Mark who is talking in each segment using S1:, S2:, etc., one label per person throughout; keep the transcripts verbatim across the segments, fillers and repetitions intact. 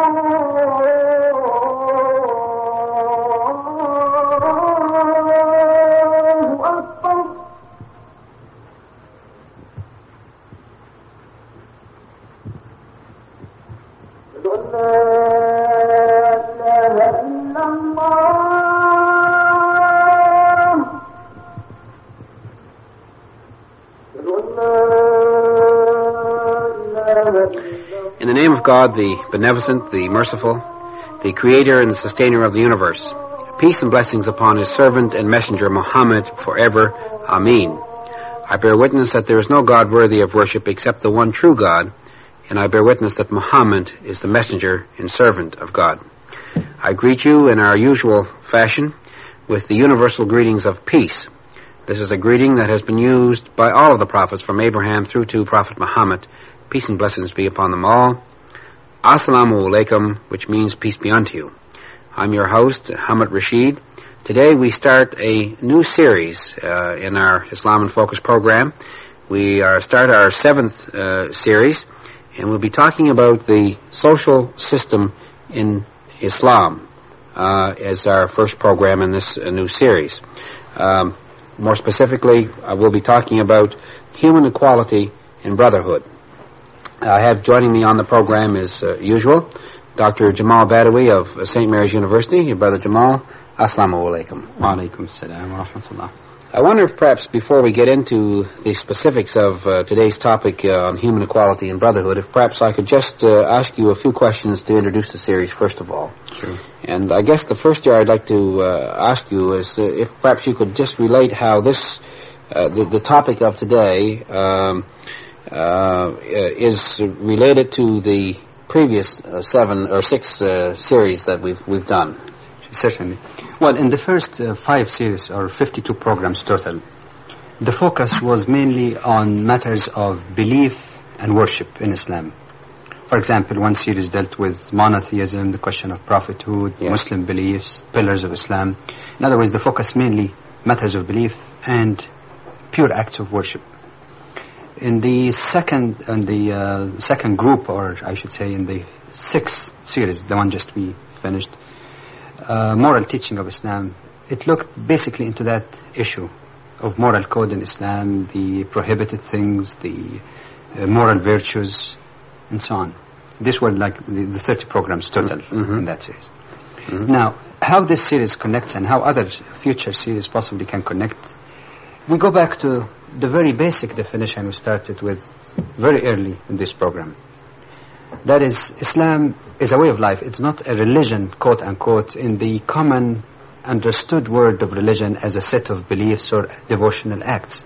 S1: In the name of God, the beneficent, the merciful, the creator and the sustainer of the universe, peace and blessings upon his servant and messenger Muhammad forever. Ameen. I bear witness that there is no God worthy of worship except the one true God, and I bear witness that Muhammad is the messenger and servant of God. I greet you in our usual fashion with the universal greetings of peace. This is a greeting that has been used by all of the prophets from Abraham through to Prophet Muhammad. Peace and blessings be upon them all. Assalamu alaikum, which means peace be unto you. I'm your host, Hamid Rashid. Today we start a new series uh, in our Islam in Focus program. We are start our seventh uh, series, and we'll be talking about the social system in Islam uh, as our first program in this uh, new series. Um, more specifically, I will be talking about human equality and brotherhood. I have joining me on the program as uh, usual, Doctor Jamal Badawi of Saint Mary's University. Brother Jamal, assalamu alaikum.
S2: Wa alaikum assalam wa rahmatullah.
S1: I wonder if perhaps before we get into the specifics of uh, today's topic uh, on human equality and brotherhood, if perhaps I could just uh, ask you a few questions to introduce the series first of all.
S2: Sure.
S1: And I guess the first year I'd like to uh, ask you is uh, if perhaps you could just relate how this, uh, the, the topic of today, um, Uh, is related to the previous uh, seven or six uh, series that we've we've done.
S2: Certainly. Well, in the first uh, five series, or fifty-two programs total, the focus was mainly on matters of belief and worship in Islam. For example, one series dealt with monotheism, the question of prophethood, yes. Muslim beliefs, pillars of Islam. In other words, the focus mainly matters of belief and pure acts of worship. In the second, in the uh, second group, or I should say, in the sixth series, the one just we finished, uh, moral teaching of Islam, it looked basically into that issue of moral code in Islam, the prohibited things, the uh, moral virtues, and so on. These were like the, the thirty programs total mm-hmm. in that series. Mm-hmm. Now, how this series connects and how other future series possibly can connect, we go back to the very basic definition we started with very early in this program. That is, Islam is a way of life. It's not a religion, quote unquote, in the common understood word of religion as a set of beliefs or devotional acts.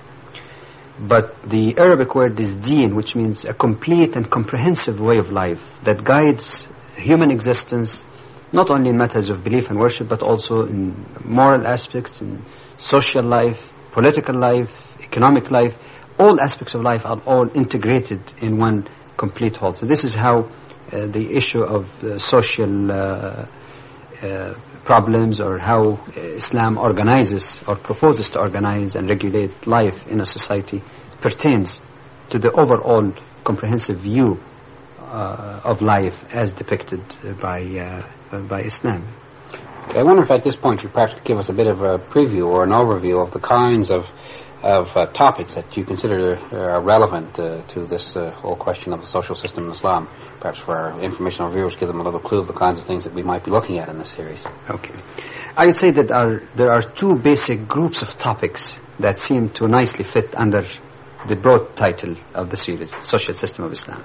S2: But the Arabic word is deen, which means a complete and comprehensive way of life that guides human existence, not only in matters of belief and worship, but also in moral aspects, in social life, political life, economic life. All aspects of life are all integrated in one complete whole. So this is how uh, the issue of uh, social uh, uh, problems, or how uh, Islam organizes or proposes to organize and regulate life in a society, pertains to the overall comprehensive view uh, of life as depicted by uh, by Islam.
S1: I wonder if at this point you perhaps could give us a bit of a preview or an overview of the kinds of of uh, topics that you consider are relevant uh, to this uh, whole question of the social system in Islam. Perhaps for our informational viewers, give them a little clue of the kinds of things that we might be looking at in this series.
S2: Okay. I would say that our, there are two basic groups of topics that seem to nicely fit under the broad title of the series, Social System of Islam.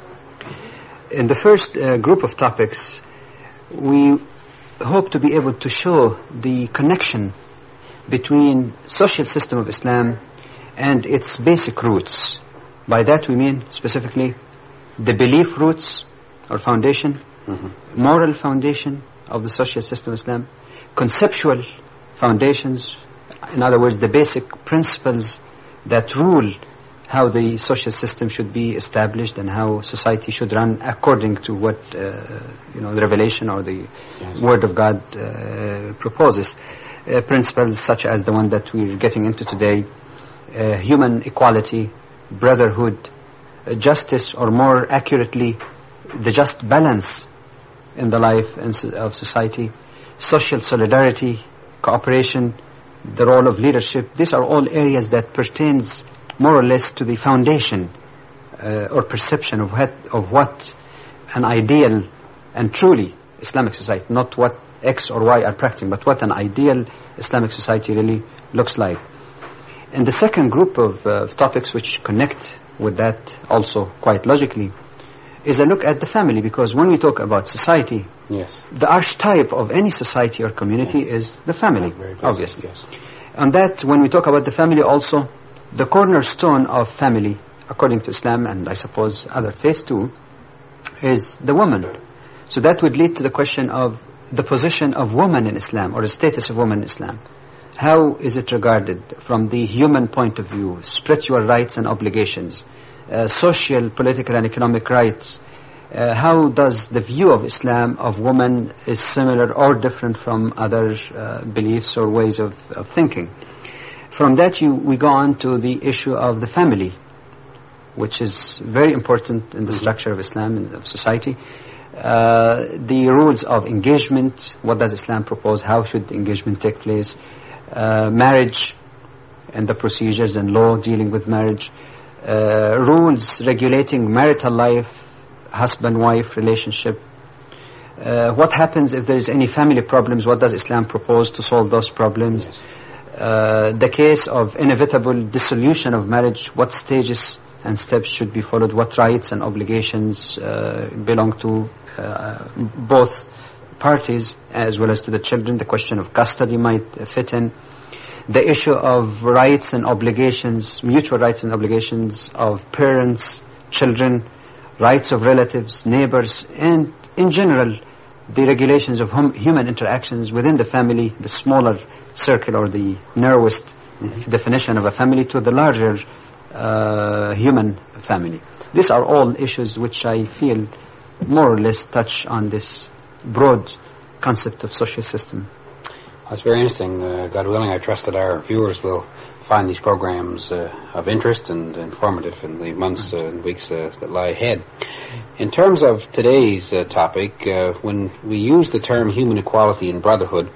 S2: In the first uh, group of topics, we hope to be able to show the connection between social system of Islam and its basic roots. By that we mean specifically the belief roots or foundation, mm-hmm. moral foundation of the social system of Islam, conceptual foundations, in other words, the basic principles that rule how the social system should be established and how society should run according to what uh, you know the revelation or the yes. Word of God uh, proposes. Uh, principles such as the one that we're getting into today, uh, human equality, brotherhood, uh, justice, or more accurately, the just balance in the life and so- of society, social solidarity, cooperation, the role of leadership. These are all areas that pertains more or less to the foundation uh, or perception of what, of what an ideal and truly Islamic society, not what X or Y are practicing, but what an ideal Islamic society really looks like. And the second group of uh, topics which connect with that also quite logically is a look at the family, because when we talk about society,
S1: yes,
S2: the archetype of any society or community is the family,
S1: Very basic,
S2: obviously.
S1: yes.
S2: And that, when we talk about the family also, the cornerstone of family, according to Islam and I suppose other faiths too, is the woman. So that would lead to the question of the position of woman in Islam, or the status of woman in Islam. How is it regarded from the human point of view, spiritual rights and obligations, uh, social, political and economic rights? Uh, how does the view of Islam of woman is similar or different from other uh, beliefs or ways of, of thinking? From that you, we go on to the issue of the family, which is very important in the structure of Islam and of society. Uh, the rules of engagement, what does Islam propose, how should engagement take place, uh, marriage and the procedures and law dealing with marriage, uh, rules regulating marital life, husband-wife relationship, uh, what happens if there is any family problems, what does Islam propose to solve those problems,
S1: Yes.
S2: uh, the case of inevitable dissolution of marriage, what stages and steps should be followed, what rights and obligations uh, belong to uh, both parties as well as to the children. The question of custody might uh, fit in. The issue of rights and obligations, mutual rights and obligations of parents, children, rights of relatives, neighbors, and in general the regulations of hum- human interactions within the family, the smaller circle or the narrowest mm-hmm. definition of a family to the larger uh, human family. These are all issues which I feel more or less touch on this broad concept of social system.
S1: That's very interesting. Uh, God willing, I trust that our viewers will find these programs uh, of interest and informative in the months uh, and weeks uh, that lie ahead. In terms of today's uh, topic, uh, when we use the term human equality and brotherhood,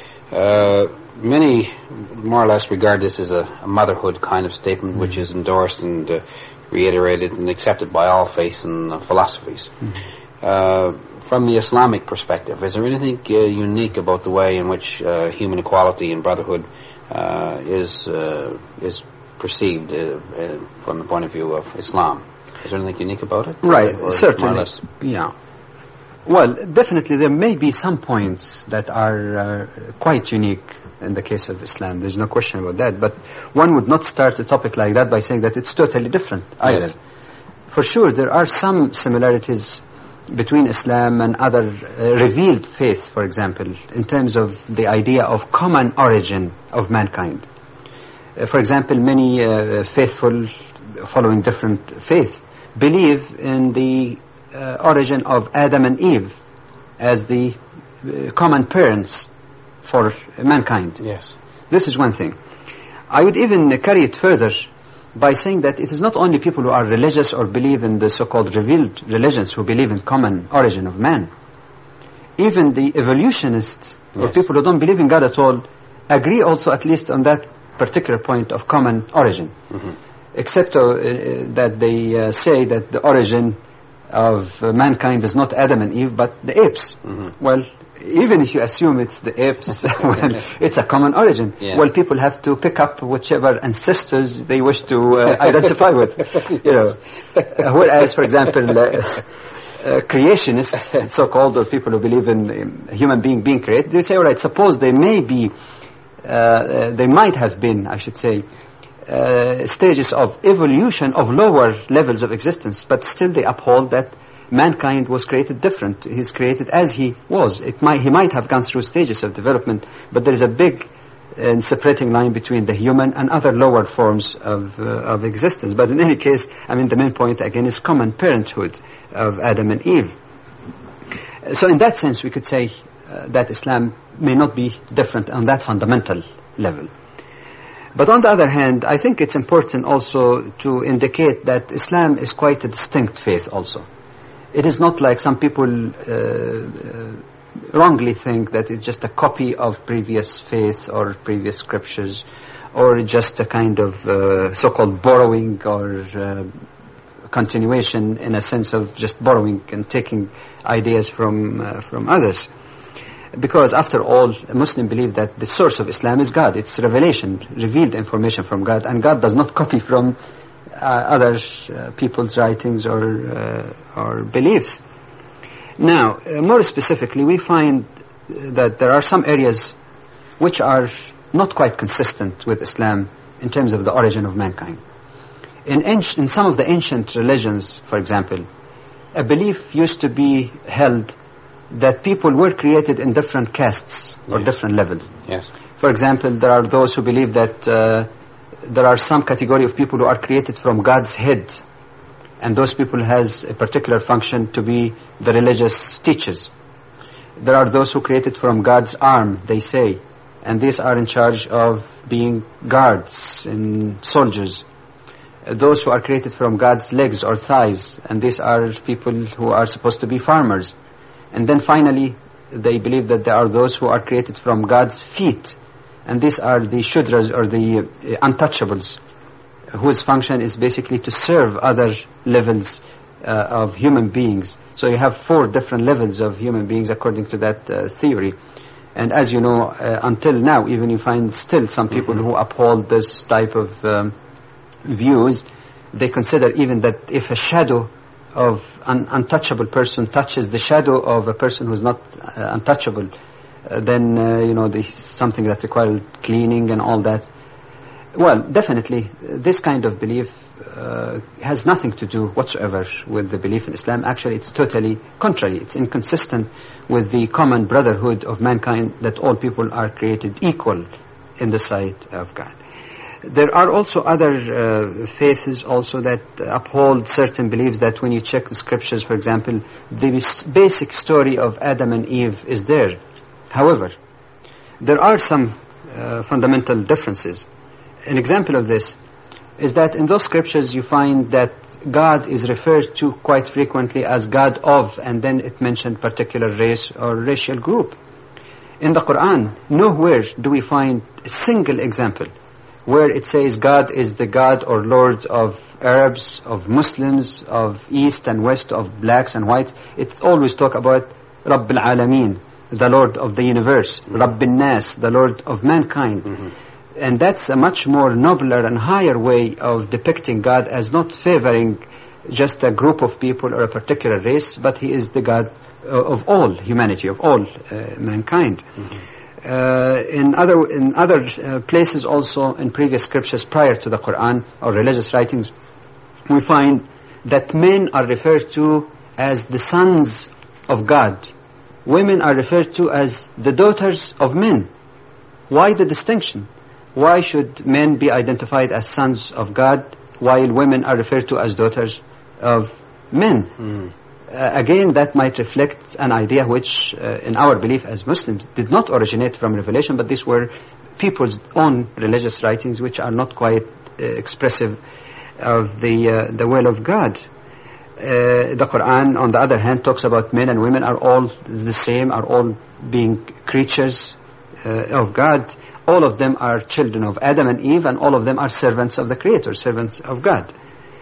S1: uh, many more or less regard this as a, a motherhood kind of statement, mm-hmm. which is endorsed and uh, reiterated and accepted by all faiths and uh, philosophies. Mm-hmm. Uh, from the Islamic perspective, is there anything uh, unique about the way in which uh, human equality and brotherhood uh, is uh, is perceived uh, uh, from the point of view of Islam? Is there anything unique about it?
S2: Right,
S1: or
S2: certainly. Yeah. Well, definitely there may be some points that are uh, quite unique in the case of Islam. There's no question about that. But one would not start a topic like that by saying that it's totally different either.
S1: Yes.
S2: For sure, there are some similarities between Islam and other uh, revealed faiths, for example, in terms of the idea of common origin of mankind. Uh, for example, many uh, faithful following different faiths believe in the uh, origin of Adam and Eve as the uh, common parents for mankind.
S1: Yes.
S2: This is one thing. I would even uh, carry it further by saying that it is not only people who are religious or believe in the so-called revealed religions who believe in common origin of man. Even the evolutionists, yes. or people who don't believe in God at all, agree also at least on that particular point of common origin. Mm-hmm. Except uh, uh, that they uh, say that the origin of uh, mankind is not Adam and Eve, but the apes. Mm-hmm. Well, even if you assume it's the apes, well, it's a common origin. Yeah. Well, people have to pick up whichever ancestors they wish to uh, identify with. Yes. You know, uh, whereas, for example, uh, uh, creationists, so-called, or people who believe in, in a human being being created, they say, all right, suppose they may be, uh, uh, they might have been, I should say, uh, stages of evolution of lower levels of existence, but still they uphold that mankind was created different. He's created as he was. It might, he might have gone through stages of development, but there is a big uh, separating line between the human and other lower forms of uh, of existence. But in any case, I mean, the main point again is common parenthood of Adam and Eve. So in that sense, we could say uh, that Islam may not be different on that fundamental level. But on the other hand, I think it's important also to indicate that Islam is quite a distinct faith also. It is not like some people uh, uh, wrongly think that it's just a copy of previous faiths or previous scriptures, or just a kind of uh, so-called borrowing or uh, continuation in a sense of just borrowing and taking ideas from uh, from others. Because after all, a Muslim believes that the source of Islam is God. It's revelation, revealed information from God, and God does not copy from uh, other uh, people's writings or uh, or beliefs. Now, uh, more specifically, we find that there are some areas which are not quite consistent with Islam in terms of the origin of mankind. In, anci- in some of the ancient religions, for example, a belief used to be held that people were created in different castes or
S1: Yes.
S2: different levels.
S1: Yes.
S2: For example, there are those who believe that uh, there are some category of people who are created from God's head, and those people has a particular function to be the religious teachers. There are those who created from God's arm, they say, and these are in charge of being guards and soldiers. Uh, Those who are created from God's legs or thighs, and these are people who are supposed to be farmers. And then finally, they believe that there are those who are created from God's feet, and these are the Shudras or the uh, untouchables, whose function is basically to serve other levels uh, of human beings. So you have four different levels of human beings according to that uh, theory. And as you know, uh, until now, even you find still some people mm-hmm. who uphold this type of um, views. They consider even that if a shadow of an untouchable person touches the shadow of a person who's not uh, untouchable, uh, then, uh, you know, this is something that requires cleaning and all that. Well, definitely, this kind of belief uh, has nothing to do whatsoever with the belief in Islam. Actually, it's totally contrary. It's inconsistent with the common brotherhood of mankind, that all people are created equal in the sight of God. There are also other uh, faiths also that uphold certain beliefs that when you check the scriptures, for example, the basic story of Adam and Eve is there. However, there are some uh, fundamental differences. An example of this is that in those scriptures you find that God is referred to quite frequently as God of, and then it mentioned particular race or racial group. In the Quran, nowhere do we find a single example where it says God is the God or Lord of Arabs, of Muslims, of East and West, of blacks and whites. It always talk about Rabb al-Alameen, the Lord of the universe, mm-hmm. Rabb al-Nas, the Lord of mankind. Mm-hmm. And that's a much more nobler and higher way of depicting God as not favoring just a group of people or a particular race, but He is the God uh, of all humanity, of all uh, mankind. Mm-hmm. Uh, in other in other uh, places also, in previous scriptures prior to the Quran or religious writings, we find that men are referred to as the sons of God. Women are referred to as the daughters of men. Why the distinction? Why should men be identified as sons of God while women are referred to as daughters of men? Mm. Uh, again, that might reflect an idea which, uh, in our belief as Muslims, did not originate from revelation, but these were people's own religious writings which are not quite uh, expressive of the uh, the will of God. Uh, the Quran, on the other hand, talks about men and women are all the same, are all being creatures uh, of God. All of them are children of Adam and Eve, and all of them are servants of the Creator, servants of God.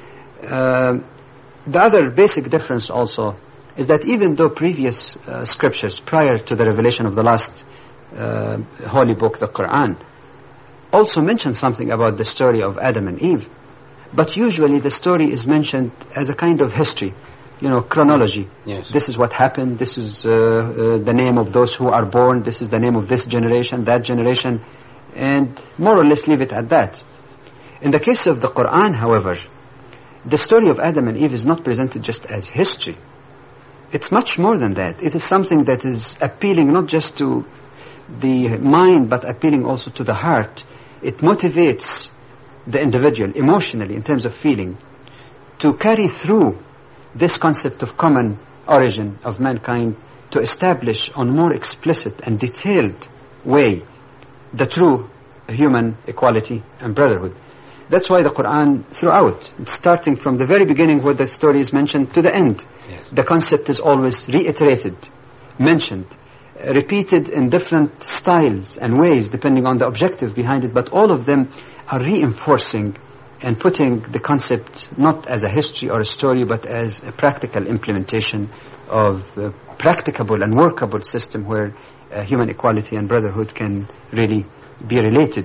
S2: Uh, The other basic difference also is that even though previous uh, scriptures prior to the revelation of the last uh, holy book, the Quran, also mention something about the story of Adam and Eve, but usually the story is mentioned as a kind of history, you know, chronology.
S1: Yes.
S2: This is what happened, this is uh, uh, the name of those who are born, this is the name of this generation, that generation, and more or less leave it at that. In the case of the Quran, however, the story of Adam and Eve is not presented just as history. It's much more than that. It is something that is appealing not just to the mind, but appealing also to the heart. It motivates the individual emotionally in terms of feeling to carry through this concept of common origin of mankind, to establish on more explicit and detailed way the true human equality and brotherhood. That's why the Quran throughout, starting from the very beginning where the story is mentioned to the end,
S1: yes.
S2: the concept is always reiterated, mentioned, uh, repeated in different styles and ways depending on the objective behind it, but all of them are reinforcing and putting the concept not as a history or a story, but as a practical implementation of a practicable and workable system where uh, human equality and brotherhood can really be related,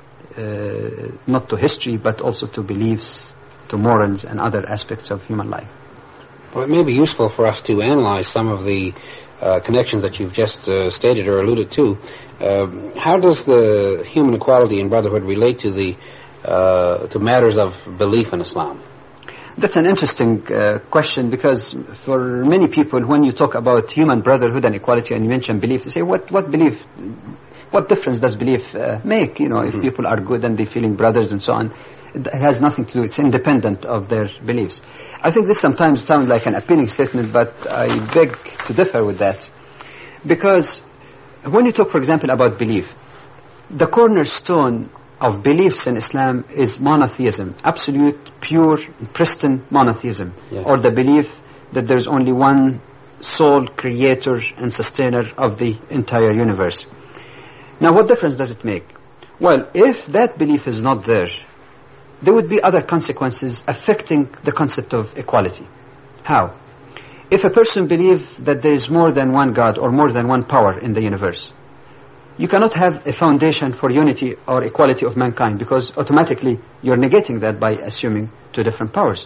S2: uh, not to history, but also to beliefs, to morals and other aspects of human life.
S1: Well, it may be useful for us to analyze some of the uh, connections that you've just uh, stated or alluded to. Uh, how does the human equality and brotherhood relate to the uh, to matters of belief in Islam?
S2: That's an interesting uh, question, because for many people, when you talk about human brotherhood and equality and you mention belief, they say, what, what belief, what difference does belief uh, make? You know, mm-hmm. if people are good and they're feeling brothers and so on, it has nothing to do, it's independent of their beliefs. I think this sometimes sounds like an appealing statement, but I beg to differ with that. Because when you talk, for example, about belief, the cornerstone of beliefs in Islam is monotheism, absolute, pure, pristine monotheism, yeah. or the belief that there's only one sole creator and sustainer of the entire universe. Now, what difference does it make? Well, if that belief is not there, there would be other consequences affecting the concept of equality. How? If a person believes that there is more than one God or more than one power in the universe, you cannot have a foundation for unity or equality of mankind, because automatically you're negating that by assuming two different powers.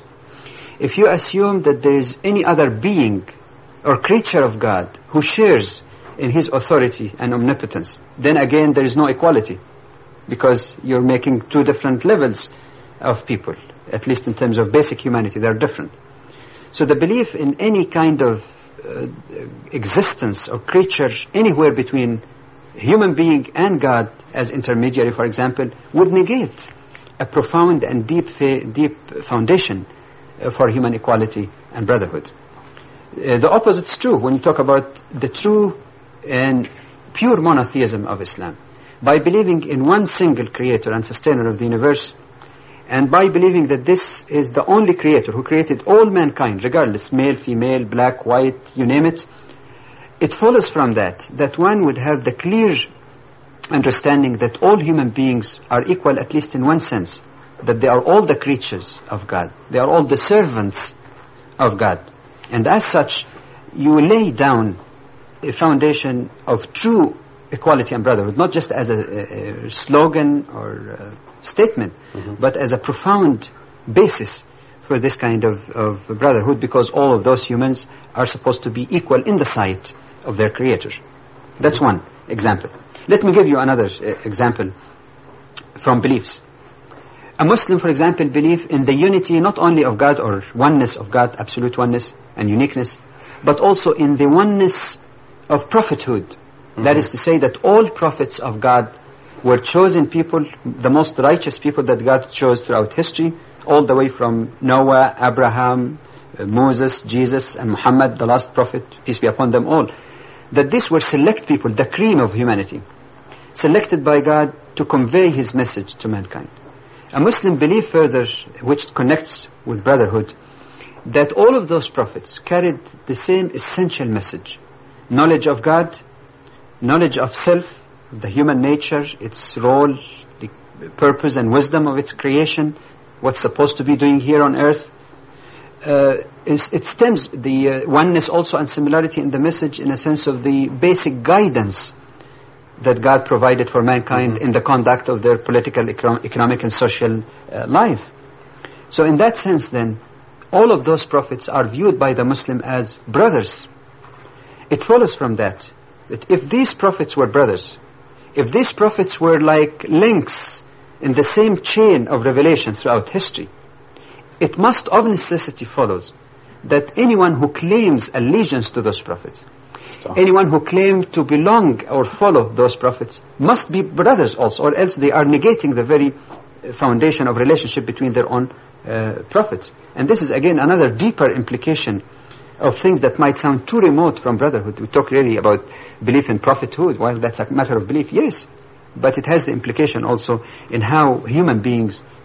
S2: If you assume that there is any other being or creature of God who shares in his authority and omnipotence, then again there is no equality, because you're making two different levels of people, at least in terms of basic humanity, they're different. So the belief in any kind of uh, existence or creature anywhere between human being and God as intermediary, for example, would negate a profound and deep fa- deep foundation uh, for human equality and brotherhood. Uh, the opposite is true when you talk about the true and pure monotheism of Islam. By believing in one single creator and sustainer of the universe, and by believing that this is the only creator who created all mankind, regardless, male, female, black, white, you name it, it follows from that, that one would have the clear understanding that all human beings are equal, at least in one sense, that they are all the creatures of God. They are all the servants of God. And as such, you lay down a foundation of true equality and brotherhood, not just as a, a, a slogan or a statement, mm-hmm. but as a profound basis for this kind of, of brotherhood, because all of those humans are supposed to be equal in the sight of their creator. That's one example. Let me give you another uh, example from beliefs. A Muslim, for example, believes in the unity not only of God or oneness of God, absolute oneness and uniqueness, but also in the oneness of prophethood. Mm-hmm. That is to say that all prophets of God were chosen people, the most righteous people that God chose throughout history, all the way from Noah, Abraham, uh, Moses, Jesus, and Muhammad, the last prophet, peace be upon them all. That these were select people, the cream of humanity, selected by God to convey his message to mankind. A Muslim believes further, which connects with brotherhood, that all of those prophets carried the same essential message: knowledge of God, knowledge of self, the human nature, its role, the purpose and wisdom of its creation, what's supposed to be doing here on earth. Uh, it stems the uh, oneness also and similarity in the message in a sense of the basic guidance that God provided for mankind mm-hmm. in the conduct of their political, econo- economic and social uh, life. So in that sense then, all of those prophets are viewed by the Muslim as brothers. It follows from that, that if these prophets were brothers, if these prophets were like links in the same chain of revelation throughout history, it must of necessity follows that anyone who claims allegiance to those prophets, so. anyone who claims to belong or follow those prophets, must be brothers also, or else they are negating the very foundation of relationship between their own uh, prophets. And this is again another deeper implication of things that might sound too remote from brotherhood. We talk really about belief in prophethood. Well, that's a matter of belief, yes, but it has the implication also in how human beings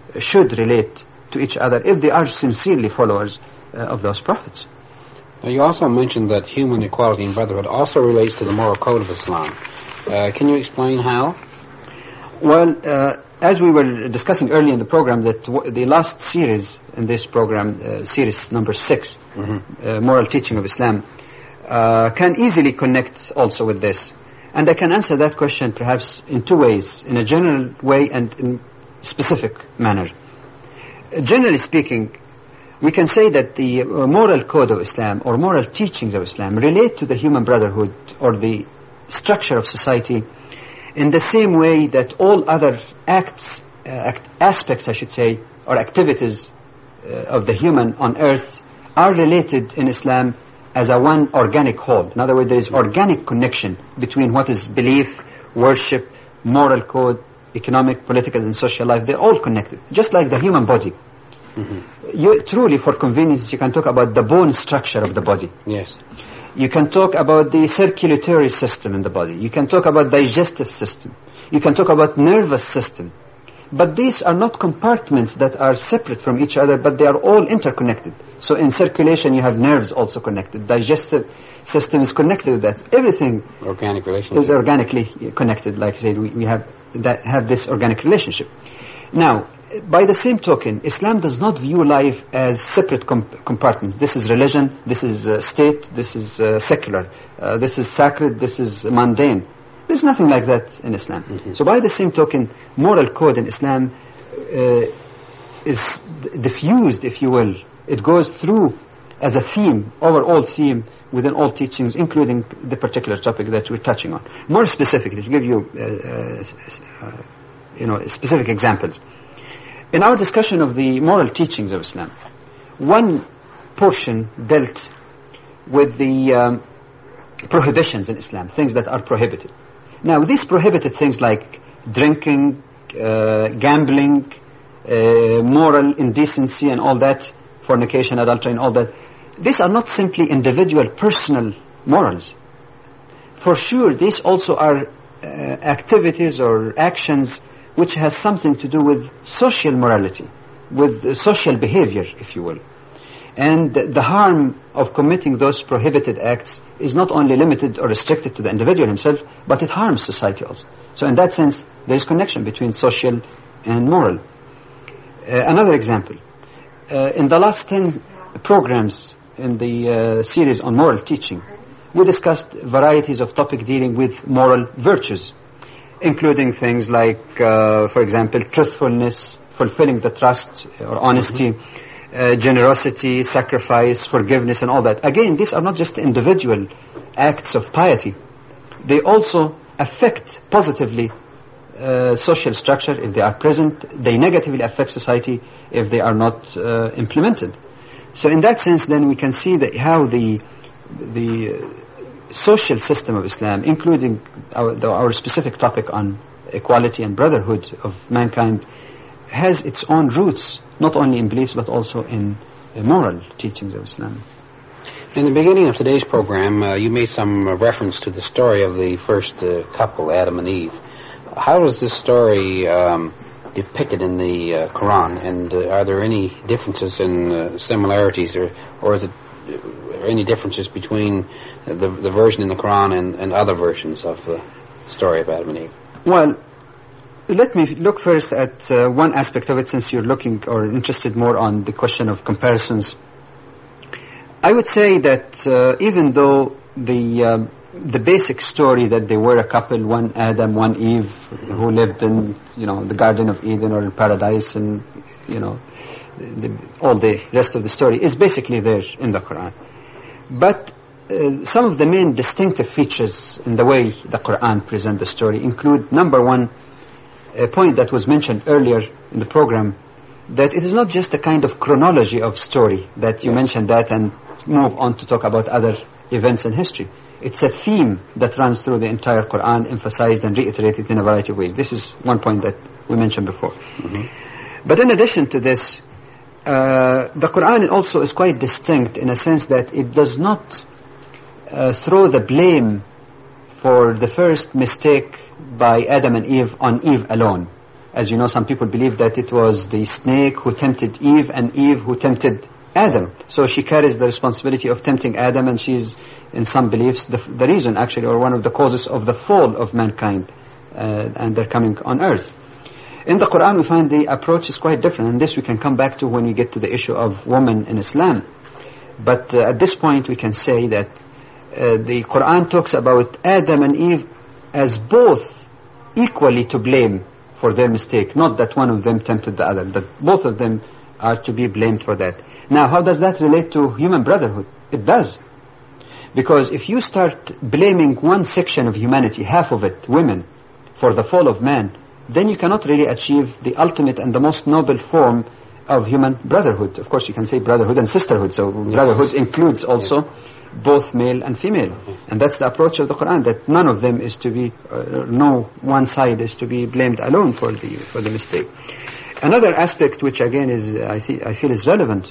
S2: should relate to each other if they are sincerely followers uh, of those prophets.
S1: Now, you also mentioned that human equality and brotherhood also relates to the moral code of Islam. Uh, can you explain how?
S2: Well, uh, as we were discussing earlier in the program, that w- the last series in this program, uh, series number six, mm-hmm. uh, Moral Teaching of Islam, uh, can easily connect also with this. And I can answer that question perhaps in two ways, in a general way and in specific manner. Uh, generally speaking, we can say that the uh, moral code of Islam or moral teachings of Islam relate to the human brotherhood or the structure of society in the same way that all other acts, uh, act, aspects, I should say, or activities uh, of the human on earth are related in Islam as a one organic whole. In other words, there is organic connection between what is belief, worship, moral code, economic, political, and social life. They're all connected, just like the human body. Mm-hmm. You, truly, for convenience, you can talk about the bone structure of the body.
S1: Yes.
S2: You can talk about the circulatory system in the body. You can talk about digestive system. You can talk about nervous system. But these are not compartments that are separate from each other, but they are all interconnected. So in circulation, you have nerves also connected. Digestive system is connected with that. Everything
S1: organic relationship
S2: is organically connected. Like I said, we, we have that have this organic relationship. Now, by the same token, Islam does not view life as separate comp- compartments. This is religion, this is uh, state, this is uh, secular, uh, this is sacred, this is mundane. There's nothing like that in Islam. Mm-hmm. So by the same token, moral code in Islam uh, is d- diffused, if you will. It goes through as a theme, overall theme, within all teachings, including the particular topic that we're touching on. More specifically, to give you uh, uh, uh, you know, specific examples. In our discussion of the moral teachings of Islam, one portion dealt with the um, prohibitions in Islam, things that are prohibited. Now, these prohibited things like drinking, uh, gambling, uh, moral indecency and all that, fornication, adultery and all that, these are not simply individual personal morals. For sure, these also are uh, activities or actions which has something to do with social morality, with uh, social behavior, if you will. And the harm of committing those prohibited acts is not only limited or restricted to the individual himself, but it harms society also. So in that sense, there is connection between social and moral. Uh, another example. Uh, in the last ten programs in the uh, series on moral teaching, we discussed varieties of topic dealing with moral virtues, including things like, uh, for example, truthfulness, fulfilling the trust or honesty, mm-hmm. uh, generosity, sacrifice, forgiveness, and all that. Again, these are not just individual acts of piety. They also affect positively uh, social structure if they are present. They negatively affect society if they are not uh, implemented. So in that sense, then we can see that how the the uh, social system of Islam, including our, the, our specific topic on equality and brotherhood of mankind, has its own roots, not only in beliefs but also in uh, moral teachings of Islam.
S1: In the beginning of today's program, uh, you made some uh, reference to the story of the first uh, couple, Adam and Eve. How is this story um, depicted in the uh, Quran, and uh, are there any differences in uh, similarities, or, or is it uh, any differences between uh, the, the version in the Quran and, and other versions of the story of Adam and Eve?
S2: Well, let me look first at uh, one aspect of it, since you're looking or interested more on the question of comparisons. I would say that uh, even though the uh, the basic story that they were a couple, one Adam, one Eve, who lived in, you know, the Garden of Eden or in paradise, and, you know, the, all the rest of the story is basically there in the Quran. But uh, some of the main distinctive features in the way the Quran presents the story include, number one, a point that was mentioned earlier in the program, that it is not just a kind of chronology of story, that you mentioned that and move on to talk about other events in history. It's a theme that runs through the entire Quran, emphasized and reiterated in a variety of ways. This is one point that we mentioned before. Mm-hmm. But in addition to this, uh, the Quran also is quite distinct in a sense that it does not uh, throw the blame for the first mistake by Adam and Eve on Eve alone. As you know, some people believe that it was the snake who tempted Eve and Eve who tempted Adam. So she carries the responsibility of tempting Adam, and she's, in some beliefs, the, the reason actually, or one of the causes of the fall of mankind uh, and their coming on earth. In the Quran, we find the approach is quite different, and this we can come back to when we get to the issue of women in Islam. But uh, at this point, we can say that uh, the Quran talks about Adam and Eve as both equally to blame for their mistake, not that one of them tempted the other, that both of them are to be blamed for that. Now, how does that relate to human brotherhood? It does. Because if you start blaming one section of humanity, half of it, women, for the fall of man, then you cannot really achieve the ultimate and the most noble form of human brotherhood. Of course, you can say brotherhood and sisterhood. So yes. Brotherhood includes also yes. both male and female. Yes. And that's the approach of the Quran, that none of them is to be, uh, no one side is to be blamed alone for the for the mistake. Another aspect which again is, uh, I, th- I feel is relevant,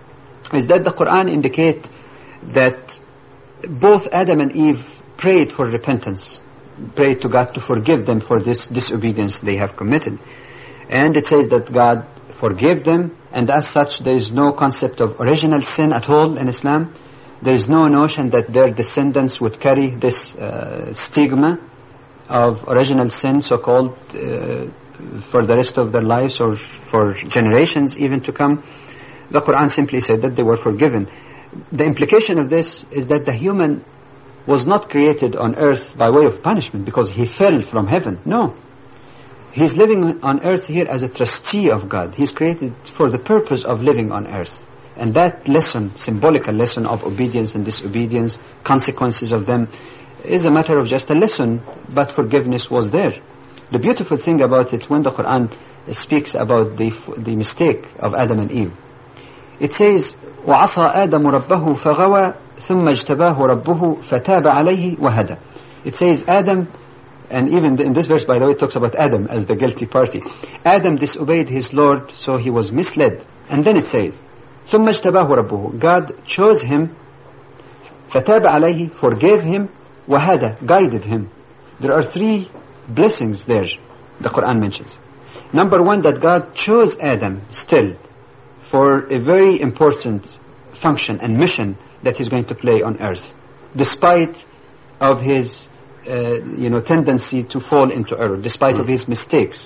S2: is that the Quran indicate that both Adam and Eve prayed for repentance, prayed to God to forgive them for this disobedience they have committed. And it says that God forgave them, and as such there is no concept of original sin at all in Islam. There is no notion that their descendants would carry this uh, stigma of original sin, so-called, uh, for the rest of their lives or for generations even to come. The Quran simply said that they were forgiven. The implication of this is that the human was not created on earth by way of punishment because he fell from heaven. No. He's living on earth here as a trustee of God. He's created for the purpose of living on earth. And that lesson, symbolical lesson of obedience and disobedience, consequences of them, is a matter of just a lesson, but forgiveness was there. The beautiful thing about it, when the Quran speaks about the the mistake of Adam and Eve, it says, وَعَصَى آدَمُ رَبَّهُ فَغَوَى ثُمَّ اجْتَبَاهُ رَبُّهُ فَتَابَ عَلَيْهِ وَهَدَى. It says Adam, and even in this verse, by the way, it talks about Adam as the guilty party. Adam disobeyed his Lord, so he was misled. And then it says, ثُمَّ اجْتَبَاهُ رَبُّهُ. God chose him, فَتَابَ عَلَيْهِ, forgave him, وَهَدَى, guided him. There are three blessings there the Quran mentions. Number one, that God chose Adam still for a very important function and mission that he's going to play on earth, despite of his uh, you know tendency to fall into error, despite mm. of his mistakes.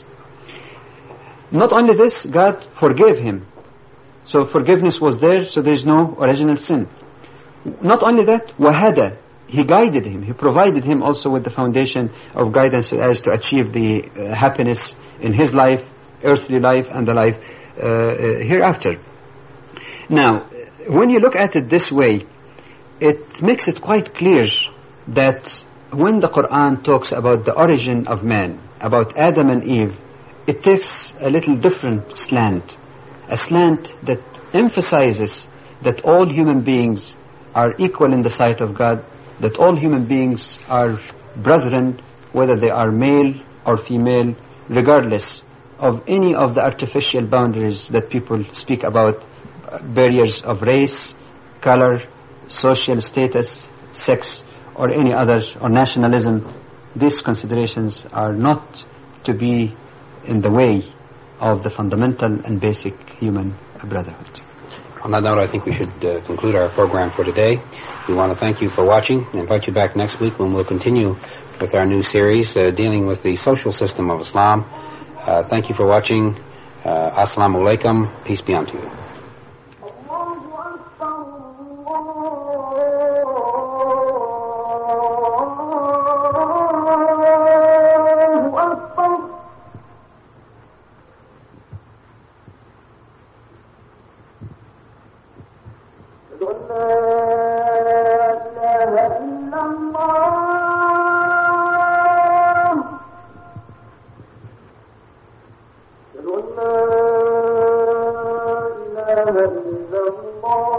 S2: Not only this, God forgave him, so forgiveness was there, so there is no original sin. Not only that, wahada, he guided him, he provided him also with the foundation of guidance as to achieve the uh, happiness in his life, earthly life, and the life uh, uh, hereafter. Now, when you look at it this way, it makes it quite clear that when the Quran talks about the origin of man, about Adam and Eve, it takes a little different slant, a slant that emphasizes that all human beings are equal in the sight of God, that all human beings are brethren, whether they are male or female, regardless of any of the artificial boundaries that people speak about, barriers of race, color, social status, sex, or any other, or nationalism. These considerations are not to be in the way of the fundamental and basic human brotherhood.
S1: On that note, I think we should uh, conclude our program for today. We want to thank you for watching and invite you back next week when we'll continue with our new series uh, dealing with the social system of Islam. Uh, thank you for watching. Uh, Assalamu alaikum. Peace be unto you.
S3: إلا الله